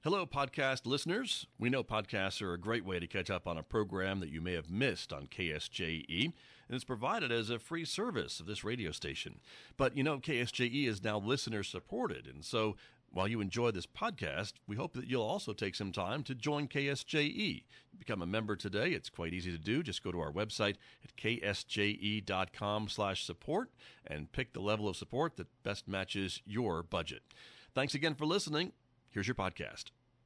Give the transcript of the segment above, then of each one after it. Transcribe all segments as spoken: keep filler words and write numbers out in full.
Hello, podcast listeners. We know podcasts are a great way to catch up on a program that you may have missed on K S J E, and it's provided as a free service of this radio station. But you know, K S J E is now listener supported, and so while you enjoy this podcast, we hope that you'll also take some time to join K S J E. Become a member today. It's quite easy to do. Just go to our website at k s j e dot com slash support and pick the level of support that best matches your budget. Thanks again for listening. Here's your podcast.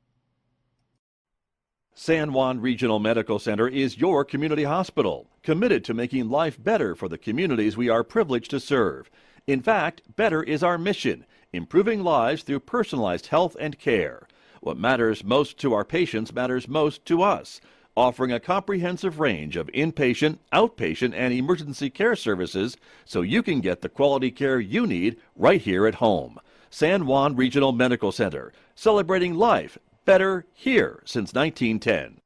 San Juan Regional Medical Center is your community hospital, committed to making life better for the communities we are privileged to serve. In fact, better is our mission, improving lives through personalized health and care. What matters most to our patients matters most to us, offering a comprehensive range of inpatient, outpatient, and emergency care services so you can get the quality care you need right here at home. San Juan Regional Medical Center, celebrating life better here since nineteen ten.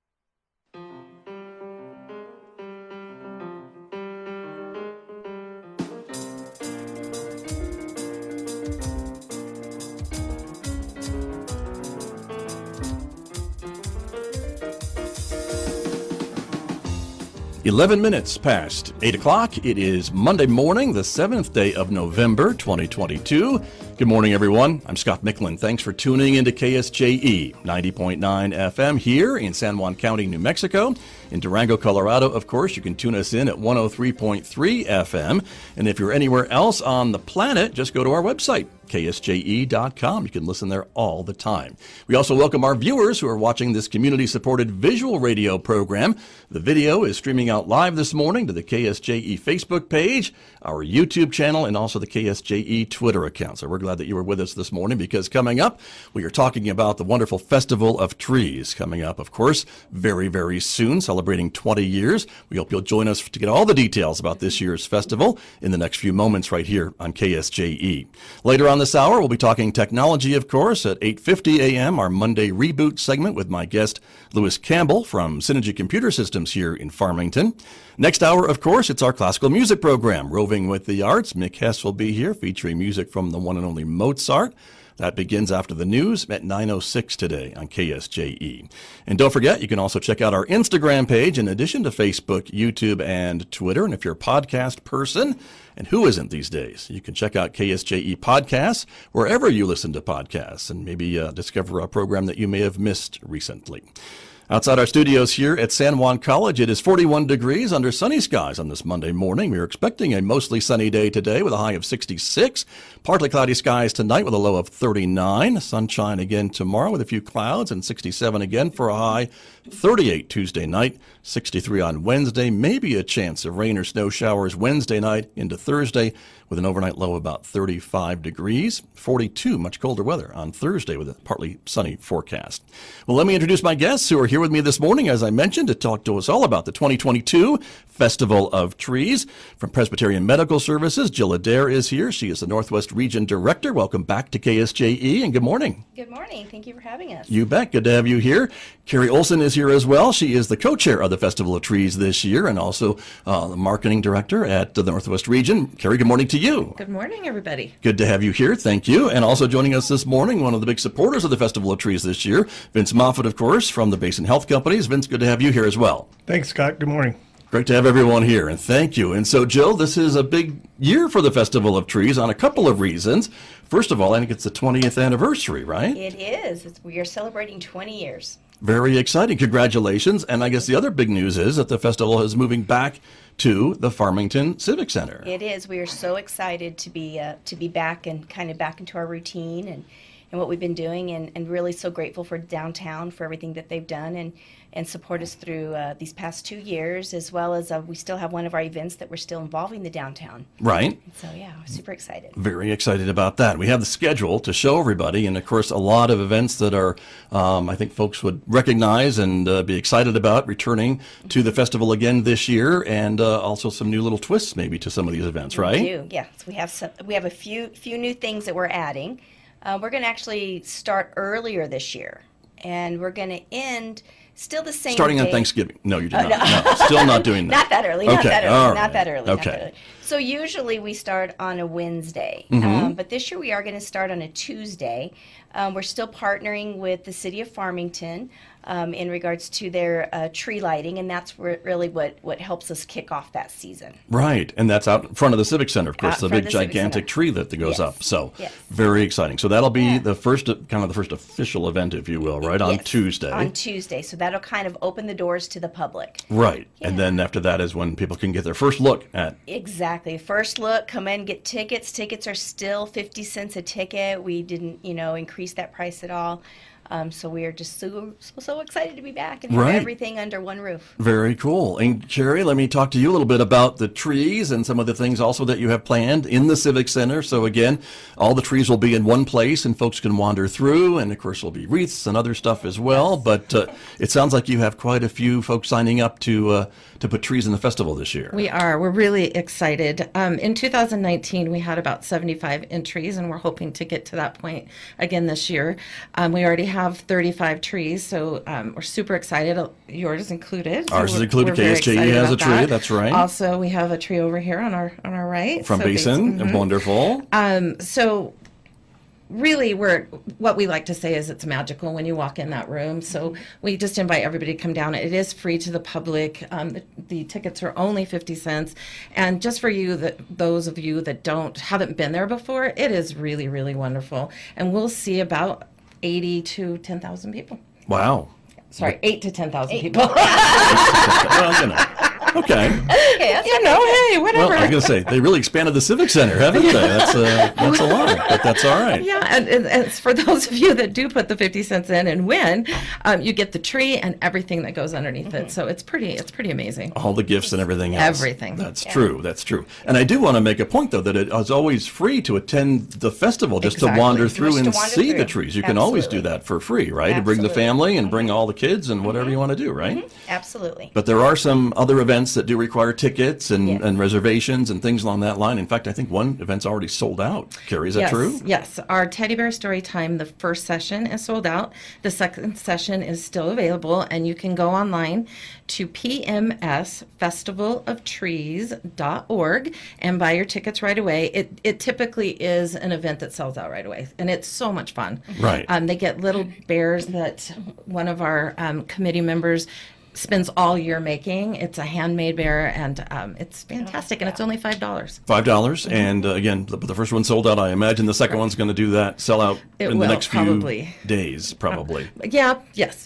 eleven minutes past eight o'clock. It is Monday morning, the seventh day of November, twenty twenty-two. Good morning, everyone. I'm Scott Micklin. Thanks for tuning into K S J E, ninety point nine F M here in San Juan County, New Mexico. In Durango, Colorado, of course, you can tune us in at one oh three point three F M. And if you're anywhere else on the planet, just go to our website, k s j e dot com. You can listen there all the time. We also welcome our viewers who are watching this community-supported visual radio program. The video is streaming out live this morning to the K S J E Facebook page, our YouTube channel, and also the K S J E Twitter account. So we're glad that you were with us this morning, because coming up, we are talking about the wonderful Festival of Trees coming up, of course, very, very soon, celebrating twenty years. We hope you'll join us to get all the details about this year's festival in the next few moments right here on K S J E. Later on this hour, we'll be talking technology, of course, at eight fifty a.m., our Monday Reboot segment with my guest, Lewis Campbell from Synergy Computer Systems here in Farmington. Next hour, of course, it's our classical music program, Roving with the Arts. Mick Hess will be here featuring music from the one and only Mozart. That begins after the news at nine oh six today on K S J E. And don't forget, you can also check out our Instagram page in addition to Facebook, YouTube, and Twitter. And if you're a podcast person, and who isn't these days, you can check out K S J E Podcasts wherever you listen to podcasts and maybe uh, discover a program that you may have missed recently. Outside our studios here at San Juan College, it is forty-one degrees under sunny skies on this Monday morning. We are expecting a mostly sunny day today with a high of sixty-six. Partly cloudy skies tonight with a low of thirty-nine. Sunshine again tomorrow with a few clouds, and sixty-seven again for a high. thirty-eight Tuesday night, sixty-three on Wednesday. Maybe a chance of rain or snow showers Wednesday night into Thursday with an overnight low of about thirty-five degrees. forty-two, much colder weather on Thursday with a partly sunny forecast. Well, let me introduce my guests who are here with me this morning, as I mentioned, to talk to us all about the twenty twenty-two Festival of Trees. From Presbyterian Medical Services, Jill Adair is here. She is the Northwest Region Director. Welcome back to K S J E, and good morning. Good morning. Thank you for having us. You bet. Good to have you here. Carrie Olson is here as well. She is the co-chair of the Festival of Trees this year and also uh, the marketing director at the Northwest Region. Carrie, good morning to you. Good morning, everybody. Good to have you here. Thank you. And also joining us this morning, one of the big supporters of the Festival of Trees this year, Vince Moffat, of course, from the Basin Health Companies. Vince, good to have you here as well. Thanks, Scott. Good morning. Great to have everyone here, and thank you. And so, Jill, this is a big year for the Festival of Trees on a couple of reasons. First of all, I think it's the twentieth anniversary, right? It is. It's, we are celebrating twenty years. Very exciting. Congratulations. And I guess the other big news is that the festival is moving back to the Farmington Civic Center. It is. We are so excited to be uh, to be back and kind of back into our routine and, and what we've been doing, and, and really so grateful for downtown for everything that they've done and, and support us through uh, these past two years, as well as uh, we still have one of our events that we're still involving the downtown. Right. And so, yeah, we're super excited. Very excited about that. We have the schedule to show everybody, and of course, a lot of events that are, um, I think folks would recognize and uh, be excited about returning to the festival again this year, and uh, also some new little twists maybe to some of these events, right? We do, yes. We have some, we have a few few new things that we're adding. Uh, we're going to actually start earlier this year, and we're going to end Still the same Starting day. on Thanksgiving. No, you did Oh, not. no. No, still not doing that. Not that early. Not Okay, that early. all Not right. that early. Not Okay. that early. So usually we start on a Wednesday, Mm-hmm. um, but this year we are going to start on a Tuesday. Um, we're still partnering with the city of Farmington um, in regards to their uh, tree lighting, and that's re- really what, what helps us kick off that season. Right, and that's out in front of the Civic Center, of course, Out the in front big of the Civic gigantic Center. tree that, that goes Yes. up. So Yes. very exciting. So that'll be Yeah. the first, kind of the first official event, if you will, right, on Yes, Tuesday. On Tuesday, so that'll kind of open the doors to the public. Right, and Yeah. then after that is when people can get their first look at. Exactly. First look, come in, get tickets. Tickets are still fifty cents a ticket. We didn't, you know, increase that price at all. Um, so we are just so, so so excited to be back and have Right. everything under one roof. Very cool. And Sherry, let me talk to you a little bit about the trees and some of the things also that you have planned in the Civic Center. So again, all the trees will be in one place and folks can wander through, and of course there'll be wreaths and other stuff as well. But uh, it sounds like you have quite a few folks signing up to uh, to put trees in the festival this year. We are. We're really excited. Um, in two thousand nineteen, we had about seventy-five entries, and we're hoping to get to that point again this year. Um, we already have thirty-five trees, so um, we're super excited. Yours included. So Ours is we're- included. we're very K S J E excited has a about tree, that. that's right. Also, we have a tree over here on our on our right. From So Basin, mhm. wonderful. Um, so really, we're what we like to say is it's magical when you walk in that room. So we just invite everybody to come down. It is free to the public. Um, the, the tickets are only fifty cents, and just for you, that those of you that don't haven't been there before, it is really really wonderful. And we'll see about eighty to ten thousand people. Wow. Sorry, eight to ten thousand people. Well, you know. Okay. Okay, that's you know, hey, whatever. Well, I was going to say, they really expanded the Civic Center, haven't they? That's, uh, that's a lot, but that's all right. Yeah, and, and, and it's for those of you that do put the fifty cents in and win, um, you get the tree and everything that goes underneath it. So it's pretty, it's pretty amazing. All the gifts and everything else. Everything. That's true. That's true. And I do want to make a point, though, that it is always free to attend the festival, just to Exactly. wander Just through to and wander see the through. trees. You can always do Absolutely. that for free, right? To bring the Absolutely. family and bring all the kids and whatever you want to do, right? Absolutely. But there are some other events that do require tickets and, Yes. and reservations and things along that line. In fact, I think one event's already sold out. Carrie, is that yes, true? Yes. Our Teddy Bear Story Time, the first session is sold out. The second session is still available, and you can go online to p m s festival of trees dot org and buy your tickets right away. It, it typically is an event that sells out right away, and it's so much fun. Right. Um, they get little bears that one of our um, committee members spends all year making. It's a handmade bear, and um, it's fantastic, and it's only five dollars. Five dollars, and uh, again, the, the first one sold out. I imagine the second one's going to do that, sell out It in the will, next probably. few days, probably. Yeah, yes.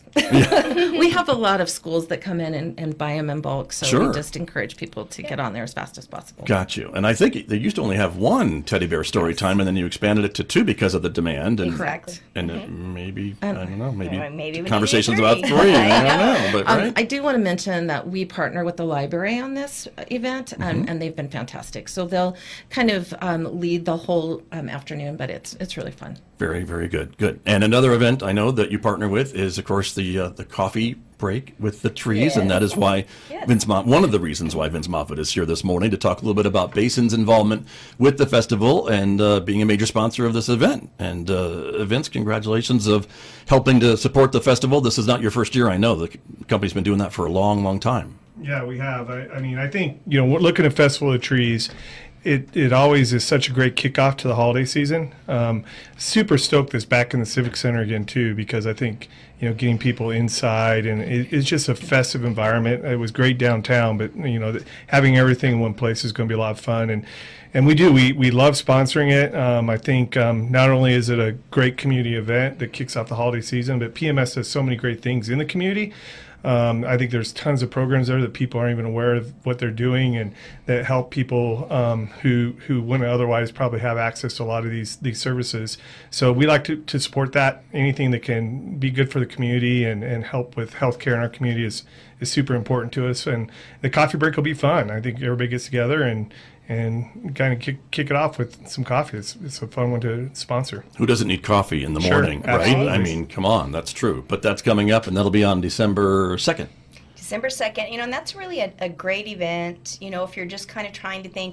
We have a lot of schools that come in and, and buy them in bulk, so Sure. we just encourage people to get on there as fast as possible. Got you. And I think they used to only have one teddy bear story time, and then you expanded it to two because of the demand. And, Correct. And uh, maybe, I don't know, maybe, Well, maybe we need conversations three. about three. I don't know, but Um, right? I do want to mention that we partner with the library on this uh, event, um, and they've been fantastic. So they'll kind of um, lead the whole um, afternoon, but it's it's really fun. Very, very good. Good. And another event I know that you partner with is, of course, the uh, the coffee break with the trees, and that is why Yes. Vince Mo- one of the reasons why Vince Moffat is here this morning to talk a little bit about Basin's involvement with the festival and uh, being a major sponsor of this event. And uh, Vince, congratulations of helping to support the festival. This is not your first year, I know. The c- company's been doing that for a long, long time. Yeah, we have. I, I mean, I think, you know, we're looking at Festival of Trees, it, it always is such a great kickoff to the holiday season. Um, super stoked this back in the Civic Center again, too, because I think, you know, getting people inside and it, it's just a festive environment. It was great downtown, but, you know, having everything in one place is going to be a lot of fun. And And we do. We, we love sponsoring it. Um, I think um, not only is it a great community event that kicks off the holiday season, but P M S does so many great things in the community. Um, I think there's tons of programs there that people aren't even aware of what they're doing, and that help people um, who who wouldn't otherwise probably have access to a lot of these these services. So we like to, to support that. Anything that can be good for the community and, and help with healthcare in our community is is super important to us. And the coffee break will be fun. I think everybody gets together and and kind of kick, kick it off with some coffee. It's, it's a fun one to sponsor. Who doesn't need coffee in the Sure, morning, right? absolutely. I mean, come on, that's true. But that's coming up, and that'll be on December second. December second, you know, and that's really a, a great event. You know, if you're just kind of trying to think,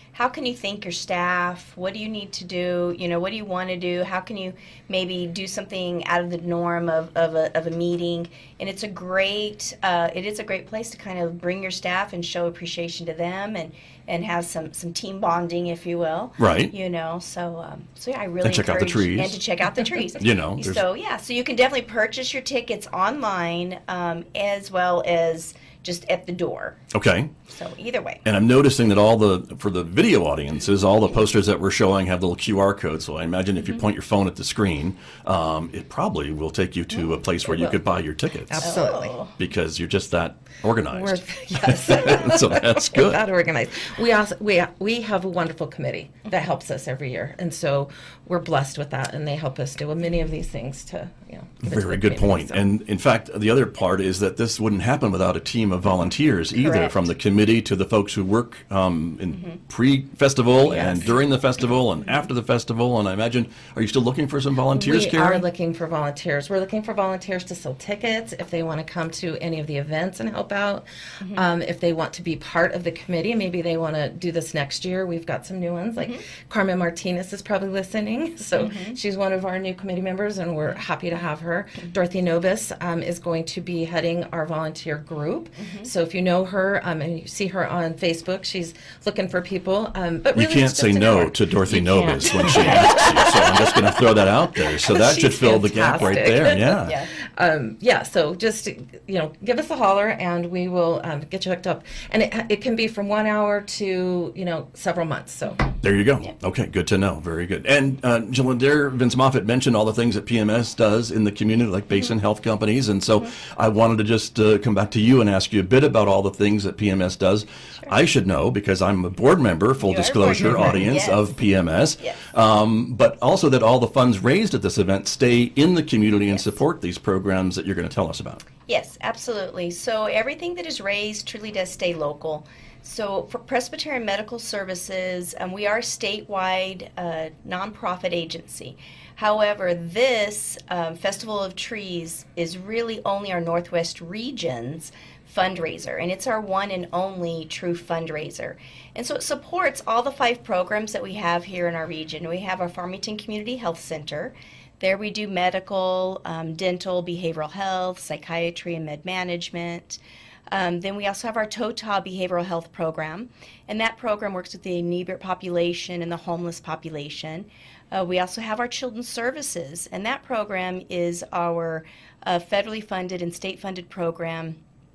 how can you thank your staff? What do you need to do? You know, what do you want to do? How can you maybe do something out of the norm of, of, a, of a meeting? And it's a great, uh, it is a great place to kind of bring your staff and show appreciation to them, and, and have some, some team bonding, if you will. Right. You know, so um, so yeah, I really And check out the encourage- trees. And to check out the trees. You know, there's- So yeah, so you can definitely purchase your tickets online, um, as well as just at the door. Okay. So either way. And I'm noticing that all the, for the video audiences, all the posters that we're showing have little Q R codes. So I imagine if you point your phone at the screen, um, it probably will take you to a place where you will. could buy your tickets. Absolutely. Oh. Because you're just that organized. We're, yes. So that's We're good. that organized. We also we we have a wonderful committee that helps us every year, and so we're blessed with that, and they help us do many of these things to you know. give it to Very the good community, point. so. And in fact, the other part is that this wouldn't happen without a team of volunteers either, Correct. from the committee to the folks who work um, in pre-festival Yes. and during the festival and after the festival. And I imagine, are you still looking for some volunteers, We Karen? are looking for volunteers. We're looking for volunteers to sell tickets if they want to come to any of the events and help out. Um, if they want to be part of the committee, maybe they want to do this next year. We've got some new ones. Like Carmen Martinez is probably listening, so she's one of our new committee members, and we're happy to have her. Dorothy Nobis um, is going to be heading our volunteer group. So if you know her um, and you see her on Facebook, she's looking for people. Um, but You really, can't it's just say a no network. to Dorothy You Nobis can't. when she asks you. So I'm just going to throw that out there. So that should She's fill the gap right fantastic. there. Yeah. Yeah. Um, yeah, so just, you know, give us a holler and we will um, get you hooked up. And it, it can be from one hour to, you know, several months. So There you go. Okay, good to know. Very good. And uh, Jalinder, Vince Moffat mentioned all the things that P M S does in the community, like Basin Mm-hmm. Health Companies. And so I wanted to just uh, come back to you and ask you a bit about all the things that P M S does. I should know because I'm a board member, full You are a board disclosure, member, audience yes. of P M S. Yes. Um, but also that all the funds raised at this event stay in the community and support these programs that you're going to tell us about. Yes, absolutely. So everything that is raised truly does stay local. So for Presbyterian Medical Services, um, we are a statewide uh, nonprofit agency. However, this um, Festival of Trees is really only our Northwest region's fundraiser, and it's our one and only true fundraiser. And so it supports all the five programs that we have here in our region. We have our Farmington Community Health Center. There we do medical, um, dental, behavioral health, psychiatry, and med management. Um, then we also have our TOTA behavioral health program, and that program works with the inebriate population and the homeless population. Uh, we also have our children's services, and that program is our uh, federally funded and state funded program.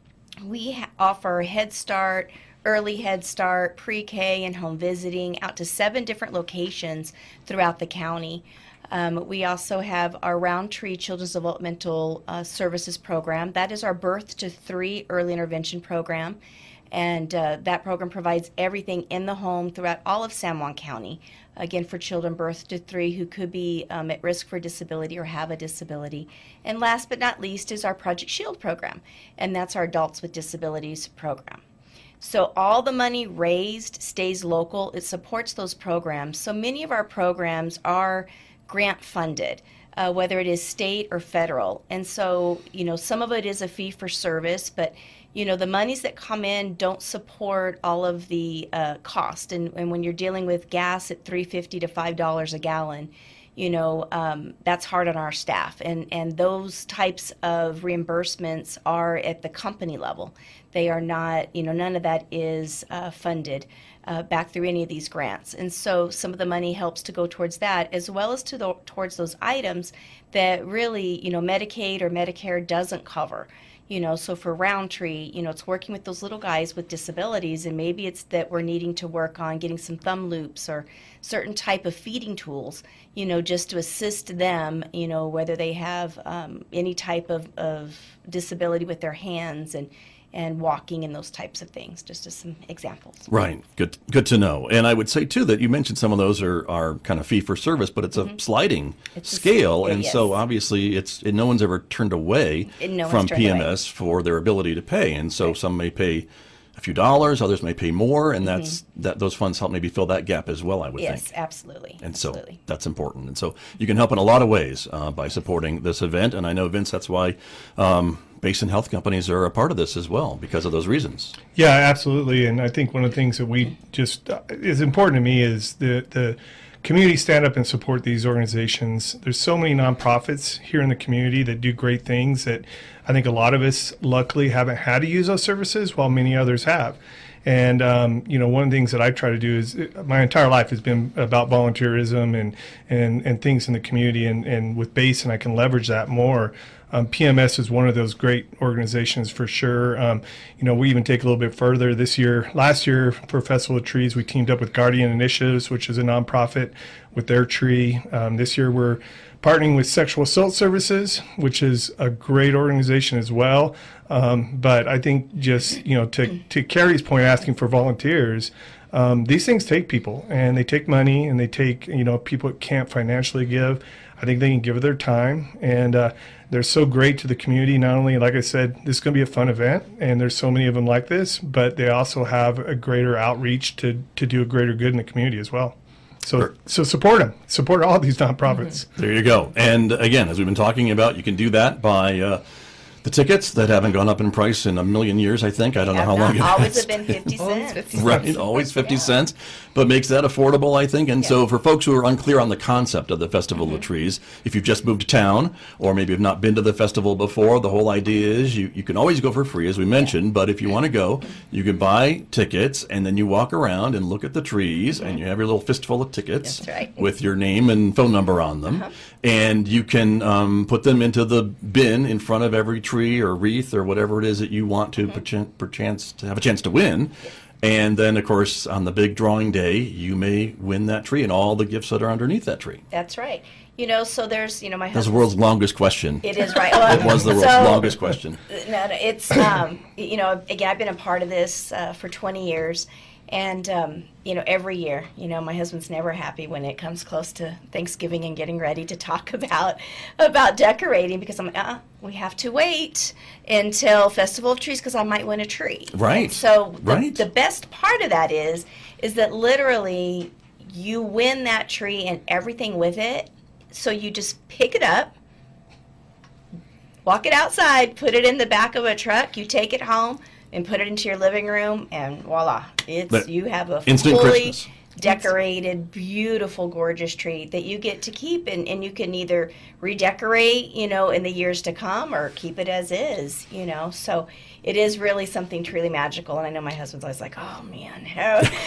We ha- offer Head Start, Early Head Start, Pre-K, and home visiting out to seven different locations throughout the county. Um, we also have our Roundtree Children's Developmental uh, Services program. That is our birth to three early intervention program. And uh, that program provides everything in the home throughout all of San Juan County, again, for children birth to three who could be um, at risk for disability or have a disability. And last but not least is our Project Shield program, and that's our Adults with Disabilities program. So all the money raised stays local. It supports those programs. So many of our programs are grant funded, uh, whether it is state or federal. And so, you know, some of it is a fee for service, but, you know, the monies that come in don't support all of the uh, cost. And, and when you're dealing with gas at three fifty to five dollars a gallon, you know, um, that's hard on our staff. And, and those types of reimbursements are at the company level. They are not, you know, none of that is uh, funded uh, back through any of these grants. And so some of the money helps to go towards that, as well as to the, towards those items that really, you know, Medicaid or Medicare doesn't cover. You know, so for Roundtree, you know, it's working with those little guys with disabilities, and maybe it's that we're needing to work on getting some thumb loops or certain type of feeding tools, you know, just to assist them, you know, whether they have um, any type of, of disability with their hands and and walking and those types of things, just as some examples. Right. Good Good to know. And I would say, too, that you mentioned some of those are, are kind of fee-for-service, but it's a sliding It's a scale. s- And yes. so, obviously, it's and no one's ever turned away And no one's from turned P M S for their ability to pay. And so some may pay a few dollars, others may pay more, and that's that those funds help maybe fill that gap as well, I would Yes, think. absolutely. And so absolutely. that's important. And so you can help in a lot of ways uh, by supporting this event. And I know, Vince, that's why um, Basin Health companies are a part of this as well because of those reasons. Yeah, absolutely. And I think one of the things that we just uh, is important to me is the the community stand up and support these organizations. There's so many nonprofits here in the community that do great things that I think a lot of us luckily haven't had to use those services while many others have. And, um, you know, one of the things that I try to do is my entire life has been about volunteerism and, and, and things in the community. And, and with Basin, I can leverage that more. Um, P M S is one of those great organizations for sure. Um, you know, we even take a little bit further this year. Last year for Festival of Trees, we teamed up with Guardian Initiatives, which is a nonprofit, with their tree. Um, this year we're partnering with Sexual Assault Services, which is a great organization as well. Um, but I think just, you know, to, to Carrie's point, asking for volunteers, um, these things take people, and they take money, and they take, you know, people that can't financially give. I think they can give their time, and uh, they're so great to the community. Not only, like I said, this is going to be a fun event, and there's so many of them like this, but they also have a greater outreach to, to do a greater good in the community as well. So, Sure. so support them. Support all these nonprofits. There you go. And again, as we've been talking about, you can do that by uh, the tickets that haven't gone up in price in a million years, I think. I don't know how long it Always has have been fifty cents. Right, always fifty cents, but makes that affordable, I think. And so for folks who are unclear on the concept of the Festival Mm-hmm. of Trees, if you've just moved to town or maybe have not been to the festival before, the whole idea is you, you can always go for free, as we mentioned, but if you want to go, you can buy tickets and then you walk around and look at the trees and you have your little fistful of tickets That's right. with your name and phone number on them. Uh-huh. And you can um, put them into the bin in front of every tree or wreath or whatever it is that you want to perchance, perchance to have a chance to win. And then, of course, on the big drawing day, you may win that tree and all the gifts that are underneath that tree. That's right. You know, so there's, you know, my That's the husband. world's longest question. It is right. Well, It was the world's so- longest question. No, no, it's um, you know, again, I've been a part of this uh, for twenty years, and um, you know, every year, you know, my husband's never happy when it comes close to Thanksgiving and getting ready to talk about about decorating, because I'm uh, we have to wait until Festival of Trees because I might win a tree. Right. And so the, Right. the best part of that is is that literally you win that tree and everything with it. So you just pick it up, walk it outside, put it in the back of a truck, you take it home and put it into your living room, and voila, it's But you have a instant fully Christmas. decorated, beautiful, gorgeous tree that you get to keep, and, and you can either redecorate, you know, in the years to come, or keep it as is, you know. So it is really something truly magical, and I know my husband's always like, "Oh man, you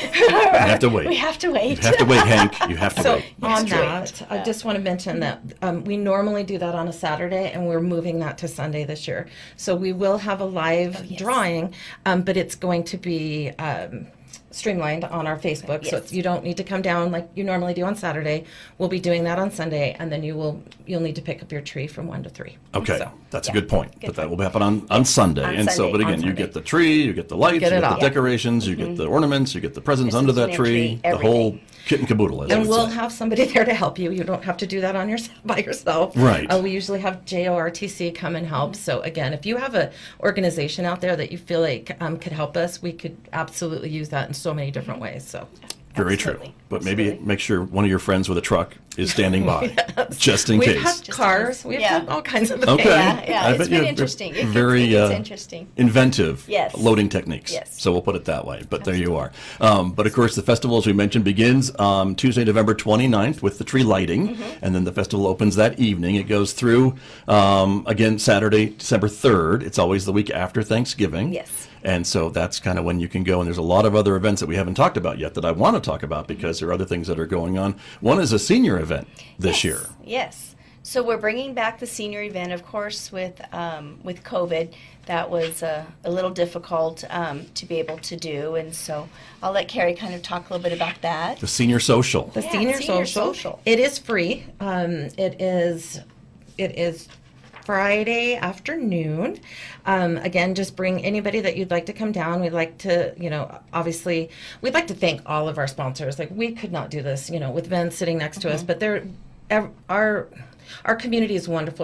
have to wait. We have to wait. You have to wait, Hank. You have to So wait. on Yes, that, right. I just want to mention that um, we normally do that on a Saturday, and we're moving that to Sunday this year. So we will have a live Oh, yes. drawing, um, but it's going to be um, streamlined on our Facebook. So Yes. it's, you don't need to come down like you normally do on Saturday. We'll be doing that on Sunday, and then you will you'll need to pick up your tree from one to three. Okay, So, that's a yeah. good point. Good but that point. will happen on, on Sunday. On and so, Sunday. but On again, you Sunday. get the tree, you get the lights, Get you it get all. the decorations, you get the ornaments, you get the presents under that Christmas tree, tree, the whole everything. kit and caboodle, as I And would we'll say. have somebody there to help you. You don't have to do that on your by yourself. Right. Uh, we usually have J O R T C come and help. So again, if you have a organization out there that you feel like um, could help us, we could absolutely use that in so many different ways. So Very Absolutely. true. But maybe Absolutely. make sure one of your friends with a truck is standing by, just in we've case. had cars. We've Yeah. had all kinds of Okay. things. Yeah, yeah, I it's bet been you- interesting. It gets- very it gets uh, interesting. inventive Yes. loading techniques. Yes. So we'll put it that way. But there you are. Um, but of course, the festival, as we mentioned, begins um, Tuesday, November twenty-ninth with the tree lighting. Mm-hmm. And then the festival opens that evening. It goes through, um, again, Saturday, December third. It's always the week after Thanksgiving. Yes. And so that's kind of when you can go. And there's a lot of other events that we haven't talked about yet that I want to talk about because there are other things that are going on. One is a senior event this Yes, year. Yes. So we're bringing back the senior event, of course, with um, with COVID. That was uh, a little difficult um, to be able to do, and so I'll let Carrie kind of talk a little bit about that. The senior social. The Yeah, senior, senior social. social. It is free. Um, it is. It is Friday afternoon. Um, again, just bring anybody that you'd like to come down. We'd like to, you know, obviously, we'd like to thank all of our sponsors. Like we could not do this, you know, with Vince sitting next to us, but they're ev- our our community is wonderful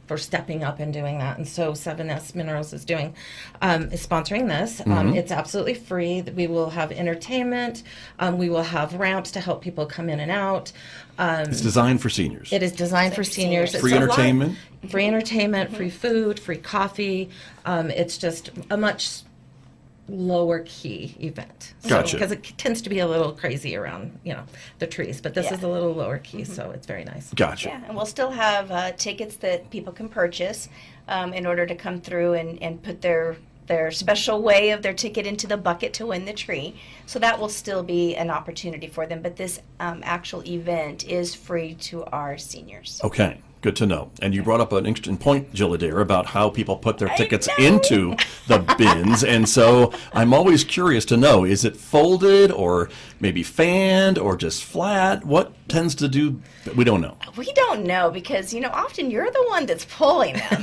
for stepping up and doing that. And so seven S Minerals is doing, um, is sponsoring this. Um, it's absolutely free. We will have entertainment. Um, we will have ramps to help people come in and out. Um, It's designed for seniors. it is designed for seniors. It's Free a lot- entertainment? free entertainment, free food, free coffee. Um, it's just a much lower key event. Gotcha. Because it tends to be a little crazy around, you know, the trees. But this Yeah. is a little lower key, so it's very nice. Gotcha. Yeah, and we'll still have uh, tickets that people can purchase um, in order to come through and, and put their their special way of their ticket into the bucket to win the tree. So that will still be an opportunity for them. But this um, actual event is free to our seniors. Okay, good to know. And you brought up an interesting point, Jill Adair, about how people put their I tickets know. into the bins. And so I'm always curious to know, is it folded or maybe fanned or just flat? What tends to do, we don't know. We don't know because, you know, often you're the one that's pulling them.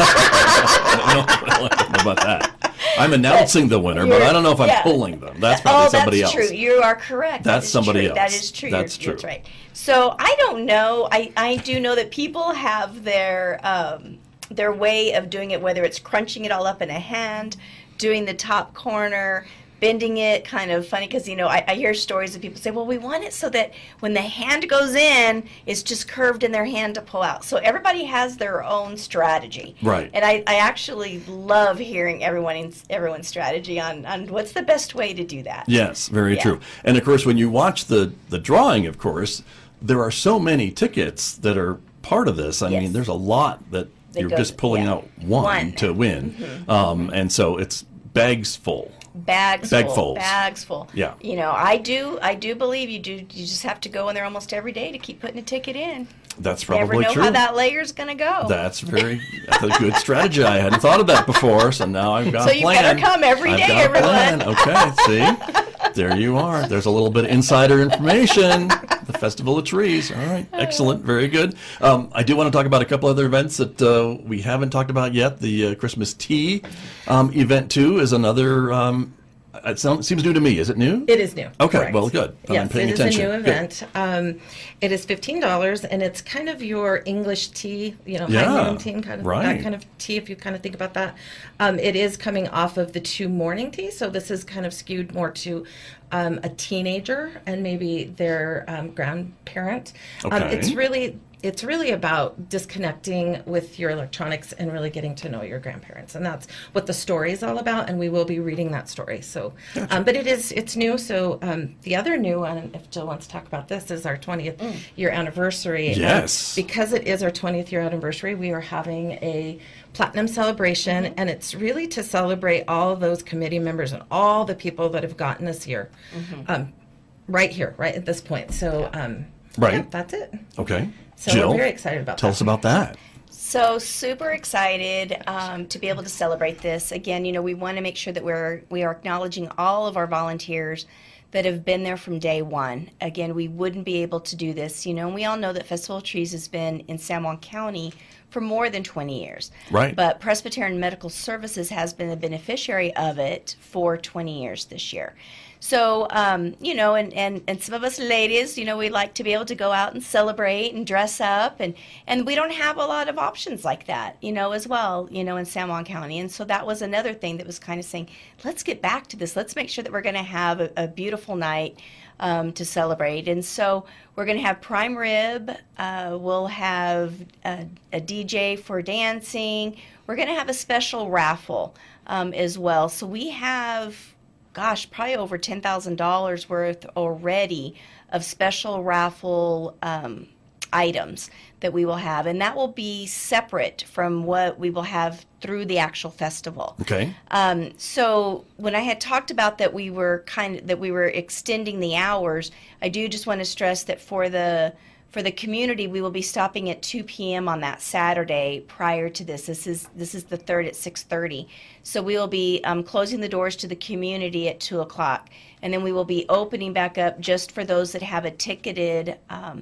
I don't, I don't know about that. I'm announcing the winner, but You're- I don't know if I'm yeah. pulling them. That's probably oh, somebody that's else. true. You are correct. That That's is somebody true. else. That is true. That's You're- true. That's right. So I don't know. I, I do know that people have their um, their way of doing it, whether it's crunching it all up in a hand, doing the top corner, bending it, kind of funny because, you know, I, I hear stories of people say, well, we want it so that when the hand goes in, it's just curved in their hand to pull out. So everybody has their own strategy. Right. And I, I actually love hearing everyone everyone's strategy on, on what's the best way to do that. Yes, very Yeah. true. And of course, when you watch the, the drawing, of course, there are so many tickets that are part of this. I Yes. mean, there's a lot that They you're go- just pulling yeah. out one, One. to win. Um, and so it's bags full. Bags Bag full, folds. bags full. Yeah. You know, I do, I do believe you do. You just have to go in there almost every day to keep putting a ticket in. That's Never probably know true. how that layer's going to go. That's very that's a good strategy. I hadn't thought of that before, so now I've got So a you plan. better come every I've day, got a plan. everyone. Okay, see? There you are. There's a little bit of insider information. The Festival of Trees. All right, excellent, very good. Um, I do want to talk about a couple other events that uh, we haven't talked about yet. The uh, Christmas tea um, event, too, is another... Um, it sounds, seems new to me. Is it new? It is new. Okay, correct. well, good. I'm Yes, paying it is attention. a new Good. event. Um, it is fifteen dollars, and it's kind of your English tea, you know, Yeah, high noon tea, kind of right. that kind of tea. If you kind of think about that, um, it is coming off of the two morning tea, so this is kind of skewed more to um, a teenager and maybe their um, grandparent. Um, Okay. it's really. It's really about disconnecting with your electronics and really getting to know your grandparents, and that's what the story is all about. And we will be reading that story. So, um, but it is it's new. So um, the other new one, if Jill wants to talk about this, is our twentieth year anniversary. Um, Yes. because it is our twentieth year anniversary, we are having a platinum celebration, and it's really to celebrate all of those committee members and all the people that have gotten us here, um, right here, right at this point. So, um, Right. yeah, that's it. Okay. So Jill, we're very excited about tell that. us about that. So super excited um, to be able to celebrate this. Again, you know, we want to make sure that we're we are acknowledging all of our volunteers that have been there from day one. Again, we wouldn't be able to do this, you know, and we all know that Festival of Trees has been in San Juan County for more than twenty years. Right. But Presbyterian Medical Services has been the beneficiary of it for twenty years this year. So, um, you know, and, and, and some of us ladies, you know, we like to be able to go out and celebrate and dress up, and, and we don't have a lot of options like that, you know, as well, you know, in San Juan County. And so that was another thing that was kind of saying, let's get back to this. Let's make sure that we're going to have a, a beautiful night um, to celebrate. And so we're going to have prime rib. Uh, we'll have a, a D J for dancing. We're going to have a special raffle um, as well. So we have... gosh, probably over ten thousand dollars worth already of special raffle um, items that we will have. And that will be separate from what we will have through the actual festival. Okay. Um, so when I had talked about that we were kind of, that we were extending the hours, I do just want to stress that for the For the community, we will be stopping at two p.m. on that Saturday prior to this. This is this is the third at six thirty. So we will be um, closing the doors to the community at two o'clock. And then we will be opening back up just for those that have a ticketed um,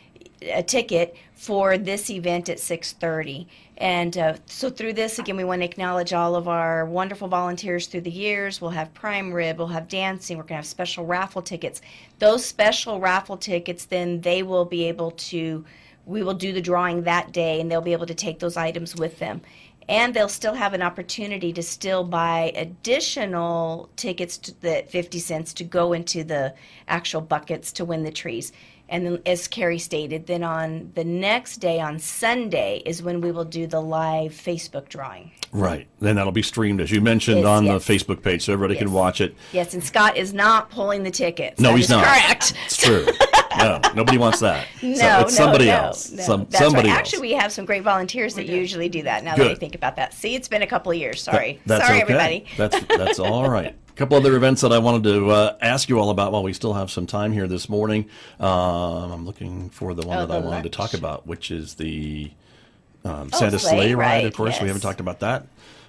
a ticket for this event at six thirty. And uh, so through this, again, we want to acknowledge all of our wonderful volunteers through the years. We'll have prime rib, we'll have dancing, we're going to have special raffle tickets. Those special raffle tickets, then they will be able to we will do the drawing that day, and they'll be able to take those items with them. And they'll still have an opportunity to still buy additional tickets to the fifty cents to go into the actual buckets to win the trees. And then, as Carrie stated, then on the next day, on Sunday, is when we will do the live Facebook drawing. Right. Then that'll be streamed, as you mentioned, Yes, on yes. the Facebook page, so everybody Yes. can watch it. Yes, and Scott is not pulling the tickets. No, That he's is not. correct. It's true. No, nobody wants that. No, So it's no, somebody no, else. no. Some, That's somebody right. else. Actually, we have some great volunteers that usually do that. Now that I Good. think about that. See, it's been a couple of years. Sorry, That- that's sorry, okay. everybody. That's that's all right. A couple other events that I wanted to uh, ask you all about while we still have some time here this morning. Um, I'm looking for the one Oh, that I the wanted to lunch. talk about, which is the um, Oh, Santa sleigh Sleigh Ride. Of ride, course, we yes. haven't talked about that.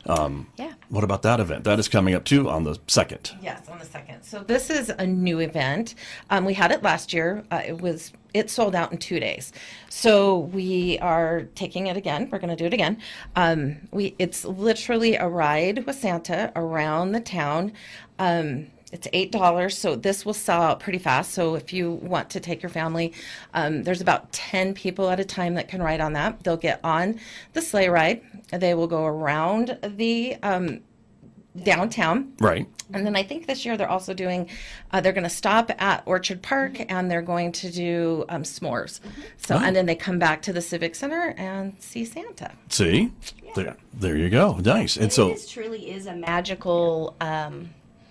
Yeah. What about that event? That is coming up too on the second. Yes, on the second. So this is a new event. Um, we had it last year. Uh, it was it sold out in two days. So we are taking it again. We're going to do it again. Um, we it's literally a ride with Santa around the town. Um, It's eight dollars, so this will sell out pretty fast. So if you want to take your family, um, there's about ten people at a time that can ride on that. They'll get on the sleigh ride. They will go around the um, downtown. Right. And then I think this year they're also doing, uh, they're going to stop at Orchard Park and they're going to do um, s'mores. So, Oh. and then they come back to the Civic Center and see Santa. See? There, there you go. Nice. And so, This truly is a magical. Um,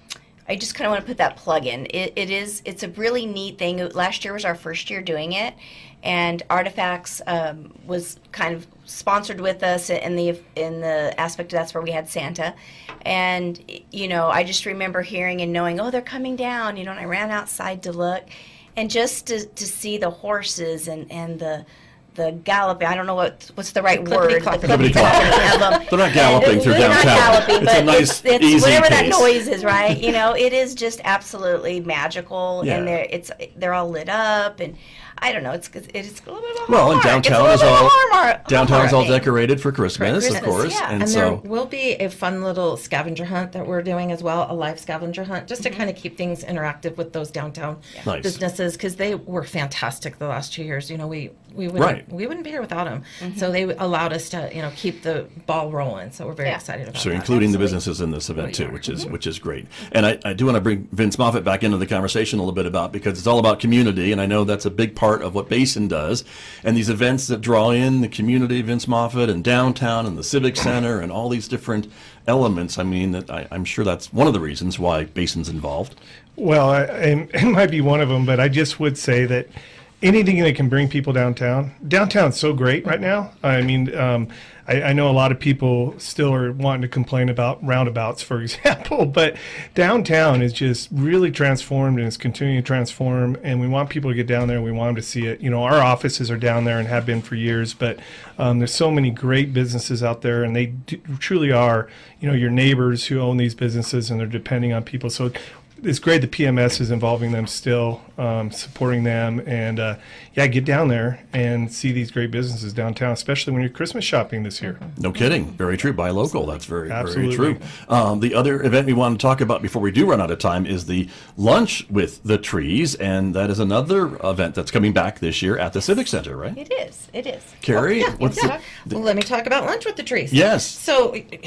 I just kind of want to put that plug in. It, it is. It's a really neat thing. Last year was our first year doing it, and Artifacts um, was kind of sponsored with us in the in the aspect of that's where we had Santa, and you know I just remember hearing and knowing, oh, they're coming down. You know, and I ran outside to look, and just to to see the horses and and the. The galloping, I don't know what what's the right Clippity word. cloppity. The clippity cloppity of them. They're not galloping And through they're not downtown. galloping, It's a but nice, it's, it's easy whatever that pace. noise is, right? You know, it is just absolutely magical, Yeah. and they're it's they're all lit up, and I don't know, it's it's a little bit of a well, and hallmark. It's a downtown little is bit of a all hallmark- downtown is hallmark all thing. decorated for Christmas, of Christmas, course, yeah. and, And so there will be a fun little scavenger hunt that we're doing as well, a live scavenger hunt, just to kind of keep things interactive with those downtown Nice. businesses because they were fantastic the last two years. You know, we we wouldn't Right. we wouldn't be here without them. So they allowed us to you know keep the ball rolling. So we're very Yeah. excited about So that. including the Absolutely. businesses in this event too, yeah. which is which is great. And I, I do want to bring Vince Moffat back into the conversation a little bit about because it's all about community, and I know that's a big part of what Basin does. And these events that draw in the community, Vince Moffat and downtown and the Civic Center and all these different elements. I mean, that I, I'm sure that's one of the reasons why Basin's involved. Well, I, and it might be one of them, but I just would say that anything that can bring people downtown. Downtown's so great right now. I mean, um, I, I know a lot of people still are wanting to complain about roundabouts, for example, but downtown is just really transformed and it's continuing to transform. And we want people to get down there and we want them to see it. You know, our offices are down there and have been for years, but um, there's so many great businesses out there, and they do, truly are, you know, your neighbors who own these businesses, and they're depending on people. So it's great the P M S is involving them still, um, supporting them, and uh, yeah, get down there and see these great businesses downtown, especially when you're Christmas shopping this year. No kidding. Very true. Buy local. That's very, Absolutely. very true. Um, the other event we want to talk about before we do run out of time is the Lunch with the Trees, and that is another event that's coming back this year at the Civic Center, right? It is. It is. Carrie, Yeah, what's yeah. the, Well, let me talk about lunch with the trees. Yes. So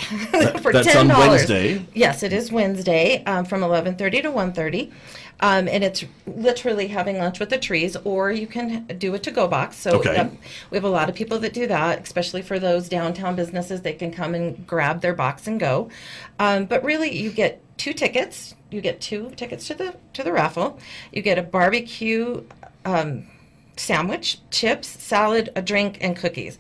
for that's ten on dollars. Wednesday. Yes, it is Wednesday um, from eleven thirty to one thirty, um, and it's literally having lunch with the trees, or you can do a to-go box. So Okay. yep, we have a lot of people that do that, especially for those downtown businesses. They can come and grab their box and go. Um, but really, you get two tickets. You get two tickets to the to the raffle. You get a barbecue. Um, sandwich, chips, salad, a drink, and cookies.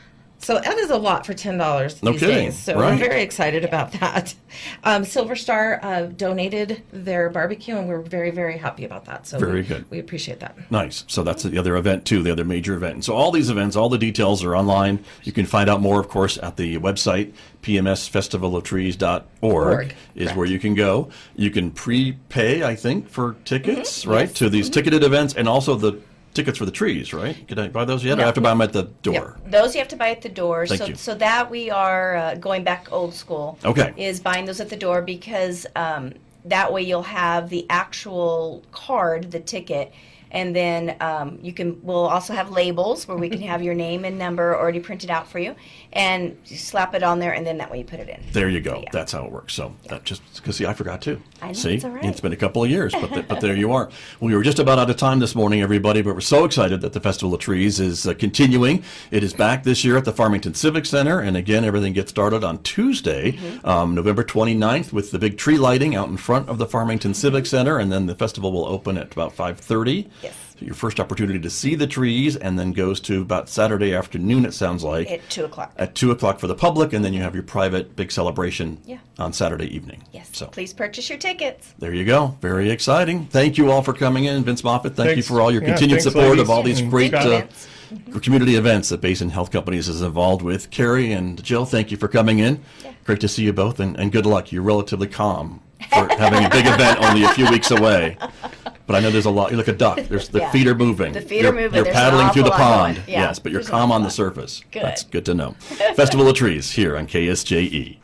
So that is a lot for ten dollars No these kidding. days. So Right. I'm very excited about that. Um, Silver Star uh, donated their barbecue, and we're very, very happy about that. So Very we, good. We appreciate that. Nice. So that's the other event too, the other major event. And so all these events, all the details are online. You can find out more, of course, at the website, p m s festival of trees dot org Org, is correct. where you can go. You can prepay, I think, for tickets, Mm-hmm. right, to these ticketed events, and also the tickets for the trees, right? Can I buy those yet? Or I have to buy them at the door. Those you have to buy at the door. Thank so you. so that we are uh, going back old school. Okay. Is buying those at the door because um, that way you'll have the actual card, the ticket, And then um, you can. We'll also have labels where we can have your name and number already printed out for you, and you slap it on there, and then that way you put it in. There you go. So, yeah. That's how it works. So that just because see, I forgot too. I know, see, it's all right. It's been a couple of years, but th- but there you are. We were just about out of time this morning, everybody, but we're so excited that the Festival of Trees is uh, continuing. It is back this year at the Farmington Civic Center, and again, everything gets started on Tuesday, mm-hmm. um, November twenty-ninth, with the big tree lighting out in front of the Farmington Civic Center, and then the festival will open at about five thirty. Yes. So your first opportunity to see the trees, and then goes to about Saturday afternoon, it sounds like. At two o'clock. At two o'clock for the public, and then you have your private big celebration yeah. on Saturday evening. Yes. So please purchase your tickets. there you go. Very exciting. Thank you all for coming in. Vince Moffat, thank Thanks. you for all your Yeah, continued thanks, support ladies. of all these And great Thank you, uh, Vince. community events that Basin Health Companies is involved with. Carrie and Jill, thank you for coming in. Yeah. Great to see you both, and, and good luck. You're relatively calm for having a big event only a few weeks away. But I know there's a lot. You're like a duck. There's the Yeah. feet are moving. The feet you're, are moving. You're There's an paddling through the awful lot pond. going. Yeah. Yes, but you're There's an calm awful on the lot. surface. Good. That's good to know. Festival of Trees here on K S J E.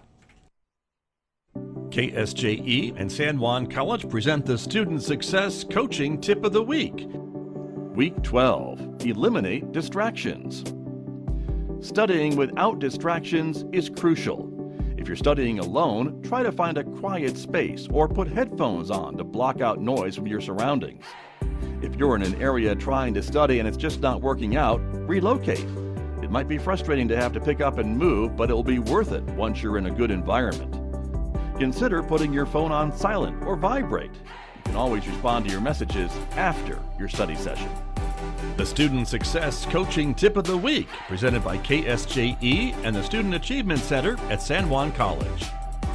K S J E and San Juan College present the Student Success Coaching Tip of the Week. Week twelve, Eliminate Distractions. Studying without distractions is crucial. If you're studying alone, try to find a quiet space or put headphones on to block out noise from your surroundings. If you're in an area trying to study and it's just not working out, relocate. It might be frustrating to have to pick up and move, but it will be worth it once you're in a good environment. Consider putting your phone on silent or vibrate. You can always respond to your messages after your study session. The Student Success Coaching Tip of the Week, presented by K S J E and the Student Achievement Center at San Juan College.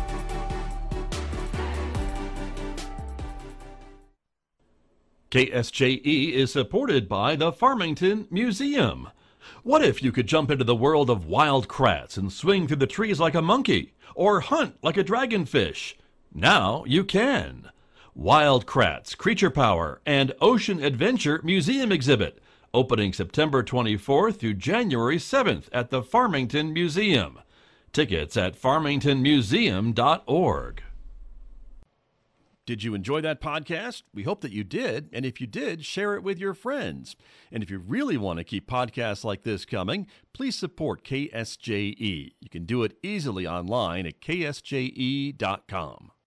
K S J E is supported by the Farmington Museum. What if you could jump into the world of wild kratts and swing through the trees like a monkey, or hunt like a dragonfish? Now you can. Wild Kratts, Creature Power, and Ocean Adventure Museum Exhibit, opening September twenty-fourth through January seventh at the Farmington Museum. Tickets at farmington museum dot org. Did you enjoy that podcast? We hope that you did, and if you did, share it with your friends. And if you really want to keep podcasts like this coming, please support K S J E. You can do it easily online at k s j e dot com.